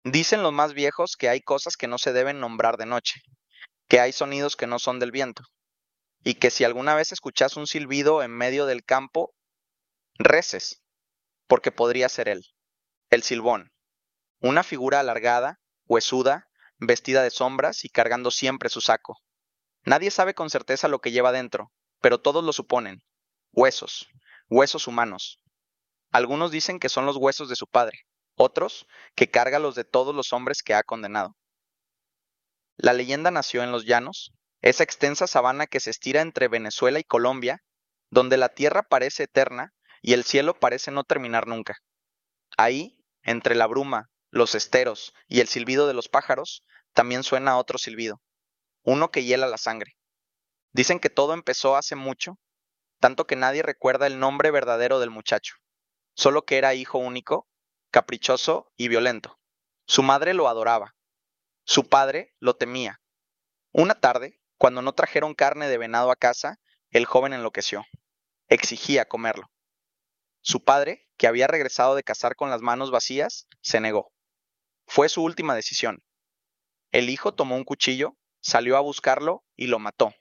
Dicen los más viejos que hay cosas que no se deben nombrar de noche, que hay sonidos que no son del viento, y que si alguna vez escuchas un silbido en medio del campo, reces, porque podría ser él, el silbón, una figura alargada, huesuda, vestida de sombras y cargando siempre su saco. Nadie sabe con certeza lo que lleva dentro, pero todos lo suponen. Huesos, huesos humanos. Algunos dicen que son los huesos de su padre, otros que carga los de todos los hombres que ha condenado. La leyenda nació en los llanos, esa extensa sabana que se estira entre Venezuela y Colombia, donde la tierra parece eterna y el cielo parece no terminar nunca. Ahí, entre la bruma, los esteros y el silbido de los pájaros, también suena otro silbido, uno que hiela la sangre. Dicen que todo empezó hace mucho, tanto que nadie recuerda el nombre verdadero del muchacho, solo que era hijo único, caprichoso y violento. Su madre lo adoraba, su padre lo temía. Una tarde, cuando no trajeron carne de venado a casa, el joven enloqueció. Exigía comerlo. Su padre, que había regresado de cazar con las manos vacías, se negó. Fue su última decisión. El hijo tomó un cuchillo, salió a buscarlo y lo mató.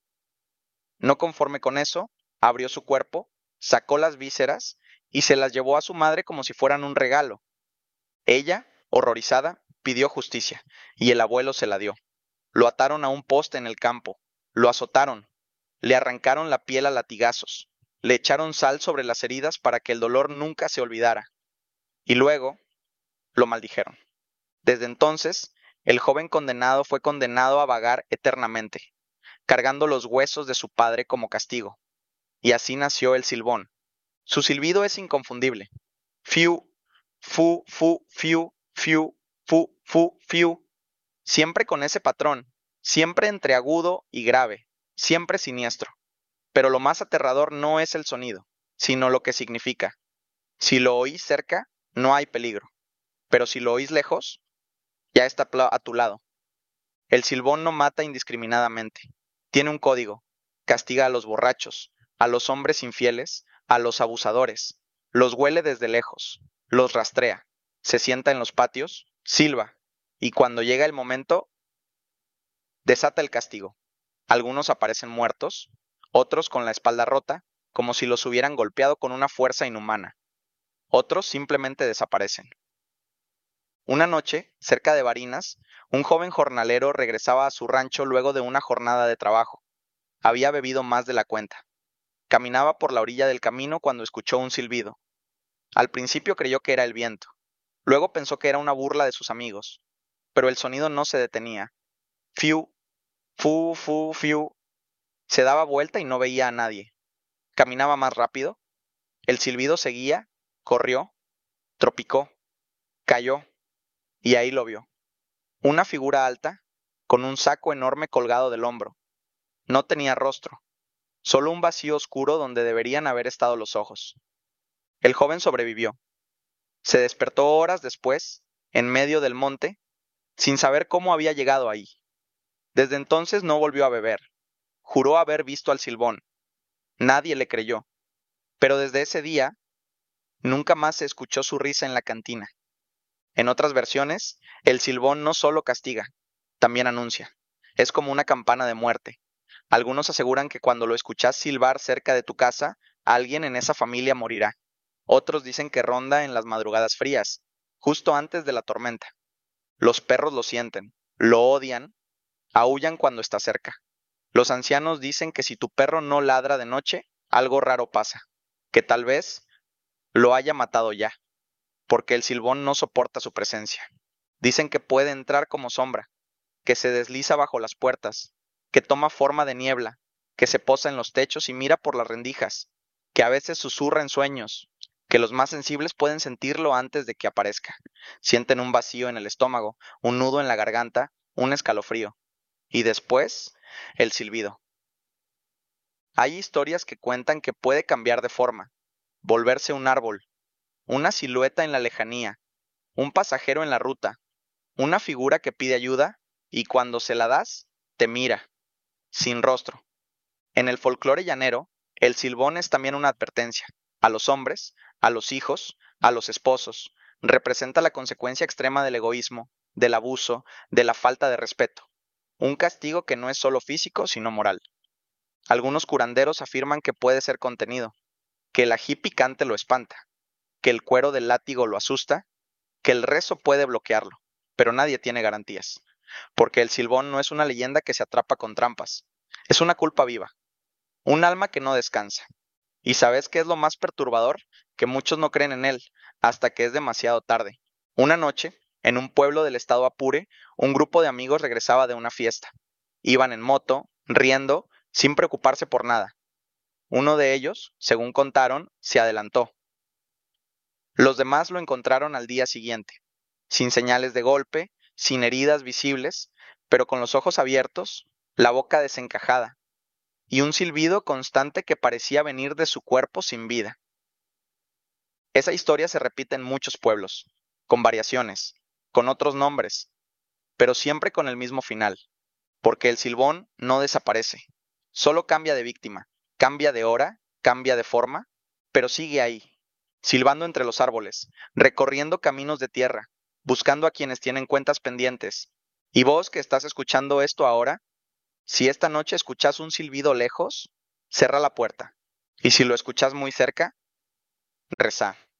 No conforme con eso, abrió su cuerpo, sacó las vísceras y se las llevó a su madre como si fueran un regalo. Ella, horrorizada, pidió justicia, y el abuelo se la dio. Lo ataron a un poste en el campo, lo azotaron, le arrancaron la piel a latigazos, le echaron sal sobre las heridas para que el dolor nunca se olvidara, y luego lo maldijeron. Desde entonces, el joven condenado fue condenado a vagar eternamente, cargando los huesos de su padre como castigo, y así nació el silbón. Su silbido es inconfundible. Fiu, fu, fu, fiu, fiu, fu, fu, fiu. Siempre con ese patrón, siempre entre agudo y grave, siempre siniestro. Pero lo más aterrador no es el sonido, sino lo que significa. Si lo oís cerca, no hay peligro, pero si lo oís lejos, ya está a tu lado. El silbón no mata indiscriminadamente. Tiene un código. Castiga a los borrachos, a los hombres infieles, a los abusadores. Los huele desde lejos, los rastrea, se sienta en los patios, silba, y cuando llega el momento, desata el castigo. Algunos aparecen muertos, otros con la espalda rota, como si los hubieran golpeado con una fuerza inhumana. Otros simplemente desaparecen. Una noche, cerca de Barinas, un joven jornalero regresaba a su rancho luego de una jornada de trabajo. Había bebido más de la cuenta. Caminaba por la orilla del camino cuando escuchó un silbido. Al principio creyó que era el viento. Luego pensó que era una burla de sus amigos. Pero el sonido no se detenía. Fiu, fu, fu, fiu. Se daba vuelta y no veía a nadie. Caminaba más rápido. El silbido seguía, corrió, tropicó, cayó, y ahí lo vio. Una figura alta, con un saco enorme colgado del hombro. No tenía rostro, solo un vacío oscuro donde deberían haber estado los ojos. El joven sobrevivió. Se despertó horas después, en medio del monte, sin saber cómo había llegado ahí. Desde entonces no volvió a beber. Juró haber visto al Silbón. Nadie le creyó. Pero desde ese día, nunca más se escuchó su risa en la cantina. En otras versiones, el Silbón no solo castiga, también anuncia. Es como una campana de muerte. Algunos aseguran que cuando lo escuchas silbar cerca de tu casa, alguien en esa familia morirá. Otros dicen que ronda en las madrugadas frías, justo antes de la tormenta. Los perros lo sienten, lo odian, aúllan cuando está cerca. Los ancianos dicen que si tu perro no ladra de noche, algo raro pasa, que tal vez lo haya matado ya, porque el silbón no soporta su presencia. Dicen que puede entrar como sombra, que se desliza bajo las puertas, que toma forma de niebla, que se posa en los techos y mira por las rendijas, que a veces susurra en sueños, que los más sensibles pueden sentirlo antes de que aparezca. Sienten un vacío en el estómago, un nudo en la garganta, un escalofrío. Y después, el silbido. Hay historias que cuentan que puede cambiar de forma, volverse un árbol, una silueta en la lejanía, un pasajero en la ruta, una figura que pide ayuda y cuando se la das, te mira, sin rostro. En el folclore llanero, el silbón es también una advertencia, a los hombres, a los hijos, a los esposos, Representa la consecuencia extrema del egoísmo, del abuso, de la falta de respeto. Un castigo que no es solo físico, sino moral. Algunos curanderos afirman que puede ser contenido, que el ají picante lo espanta, que el cuero del látigo lo asusta, que el rezo puede bloquearlo, pero nadie tiene garantías, porque el silbón no es una leyenda que se atrapa con trampas, es una culpa viva, un alma que no descansa. ¿Y sabes qué es lo más perturbador? Que muchos no creen en él, hasta que es demasiado tarde. Una noche, en un pueblo del estado Apure, un grupo de amigos regresaba de una fiesta. Iban en moto, riendo, sin preocuparse por nada. Uno de ellos, según contaron, se adelantó. Los demás lo encontraron al día siguiente, sin señales de golpe, sin heridas visibles, pero con los ojos abiertos, la boca desencajada, y un silbido constante que parecía venir de su cuerpo sin vida. Esa historia se repite en muchos pueblos, con variaciones, con otros nombres, pero siempre con el mismo final, porque el silbón no desaparece, solo cambia de víctima, cambia de hora, cambia de forma, pero sigue ahí, silbando entre los árboles, recorriendo caminos de tierra, buscando a quienes tienen cuentas pendientes. Y vos que estás escuchando esto ahora, si esta noche escuchás un silbido lejos, cerra la puerta. Y si lo escuchás muy cerca, reza.